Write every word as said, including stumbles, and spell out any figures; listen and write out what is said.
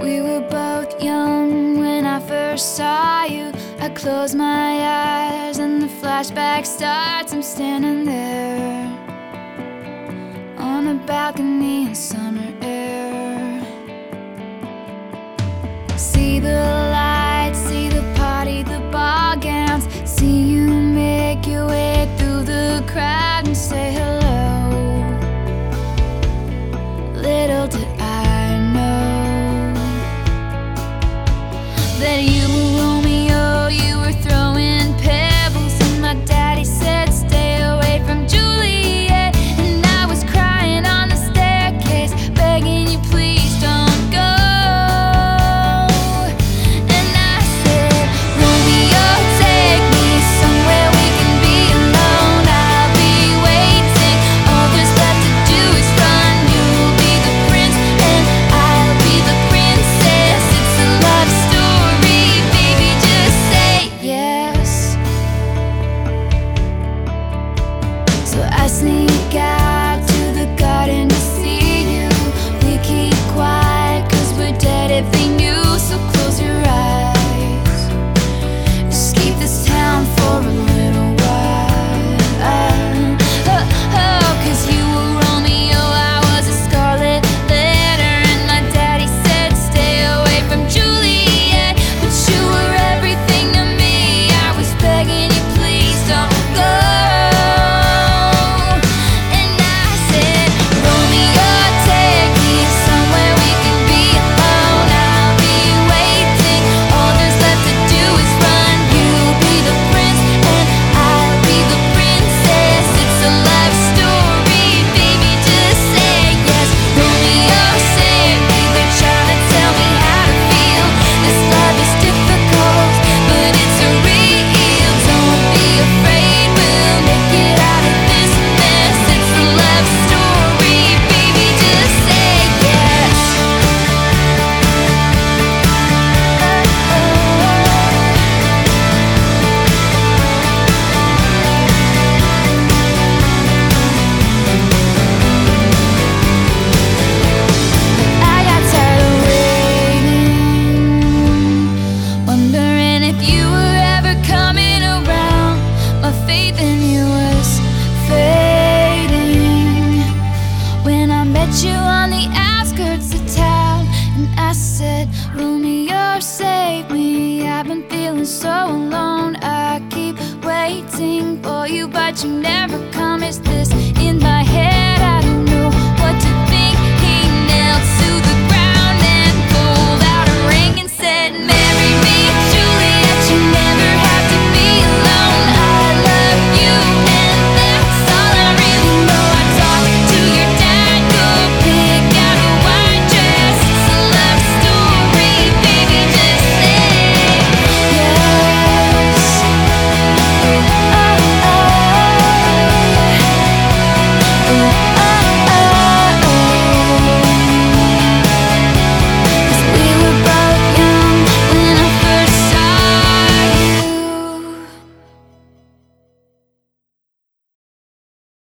We were both young when I first saw you. I close my eyes and the flashback starts. I'm standing there on a balcony in summer air. See the lights, see the party, the ball gowns. See you make your way through the crowd and say hello. Little did I know that you were Romeo, you were throwing pebbles, and my daddy said stay away from Juliet. And I was crying on the staircase, begging you please don't go. And I said, Romeo, take me somewhere we can be alone. I'll be waiting, all there's left to do is run. You'll be the prince and I'll be the princess. It's a love story, baby, just say yes. So I sneak out to the garden to see you. We keep quiet cause we're dead if they knew. So close your eyes, escape this town for a little while. Oh, oh, cause you were Romeo, I was a scarlet letter, and my daddy said stay away from Juliet. But you were everything to me, I was begging you please don't go. And I said, Romeo, take me somewhere we can be alone. I'll be waiting, all there's left to do is run. You'll be the prince and I'll be the princess. It's a love story, baby, just say yes. Romeo, save me, they're trying to tell me how to feel. This love is difficult, but it's real. Don't be afraid, we'll make it out of this mess. It's a love story, baby, just say yes. I got tired of waiting, wondering if you were ever coming around. My faith in you was fading when I met you on the outskirts of town. And I said, Romeo, save me, I've been feeling so alone. I keep waiting for you, but you never come. Is this in my head?